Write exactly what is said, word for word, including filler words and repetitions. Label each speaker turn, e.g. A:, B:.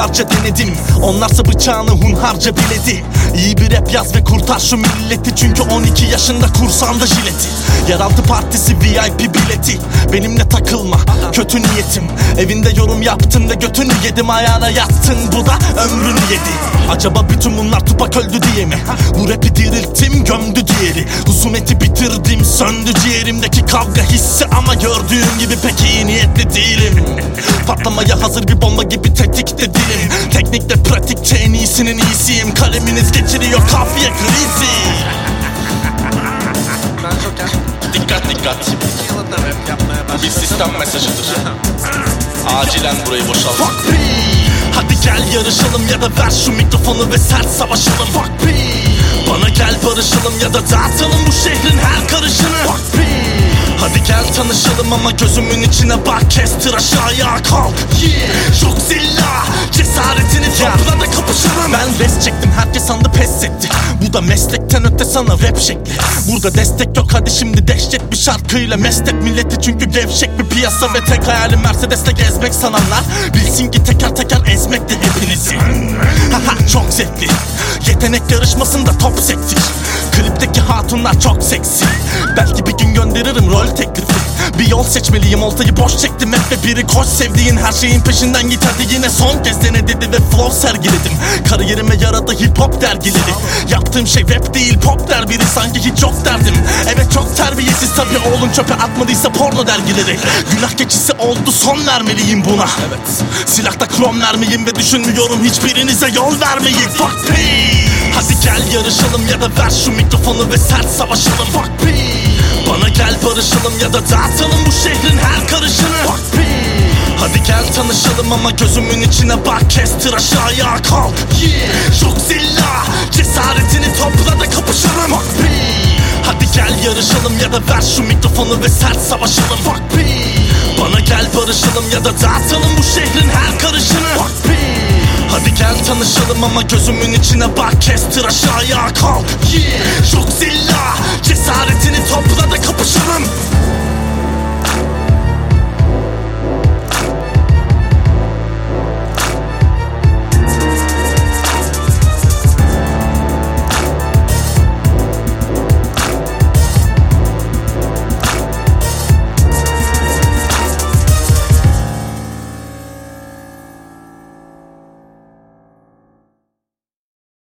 A: yıllarca denedim, onlarsa bıçağını hunharca biledi. İyi bir rap yaz ve kurtar şu milleti, çünkü on iki yaşında kursanda jileti. Yeraltı partisi V I P bileti, benimle takılma kötü niyetim. Evinde yorum yaptın ve götünü yedim, ayağına yattın, bu da ömrünü yedi. Acaba bütün bunlar Tupac öldü diye mi? Bu rapi dirilttim, gömdü diğeri. Husumeti bitirdim, söndü ciğerimdeki kavga hissi, ama gördüğün gibi pek iyi niyetli değilim. Patlamaya hazır bir bomba gibi tetikte dilim. Teknikle pratikçe en iyisinin iyisiyim. Kaleminiz geçiriyor kafiye krizi. Dikkat dikkat, bir sistem mesajıdır. Acilen burayı boşalt. Fuck me. Hadi gel yarışalım ya da ver şu mikrofonu ve sert savaşalım. Fuck me. Bana gel barışalım ya da dağıtalım bu şehrin her karışını. Fuck me. Hadi gel tanışalım ama gözümün içine bak, kestir aşağıya kalk. Yeah. Çok zilla, cesaretini topla da kapışalım. Ben res çektim, herkes sandı pes etti. Bu da meslekten öte sana rap şekli. Burada destek yok, hadi şimdi dehşet bir şarkıyla meslek milleti, çünkü gevşek bir piyasa. Ve tek hayalim Mercedes'te gezmek sananlar bilsin ki teker teker ezmekti hepinizi. Haha çok zevkli, yetenek yarışmasında top sektir. Klipteki hatunlar çok seksi, belki bir gün gönderirim rol teklifi. Bir yol seçmeliyim, oltayı boş çektim hep ve biri koş, sevdiğin her şeyin peşinden git hadi. Yine son kez dene dedi ve flow sergiledim. Kariyerime yaradı hip hop dergileri. Yaptığım şey rap değil pop der biri, sanki hiç yok derdim. Evet çok terbiyesiz tabii, oğlun çöpe atmadıysa porno dergileri. Günah keçisi oldu, son vermeliyim buna. Evet, silahta krom mermiyim ve düşünmüyorum hiçbirinize yol vermeyi. Fuck me. Hadi gel yarışalım ya da ver şu mikrofonu ve sert savaşalım. Fuck me. Bana gel barışalım ya da dağıtalım bu şehrin her karışını. Fuck me. Hadi gel tanışalım ama gözümün içine bak, kestir aşağıya kalk. Yeah. Çok zilla, cesaretini topla da kapışalım. Fuck me. Hadi gel yarışalım ya da ver şu mikrofonu ve sert savaşalım. Fuck me. Bana gel barışalım ya da dağıtalım bu şehrin her karışını. Fuck me. Hadi gel tanışalım ama gözümün içine bak, kestir aşağıya kalk. Yeah. Çok zilla, cesaretini topla da kapışalım.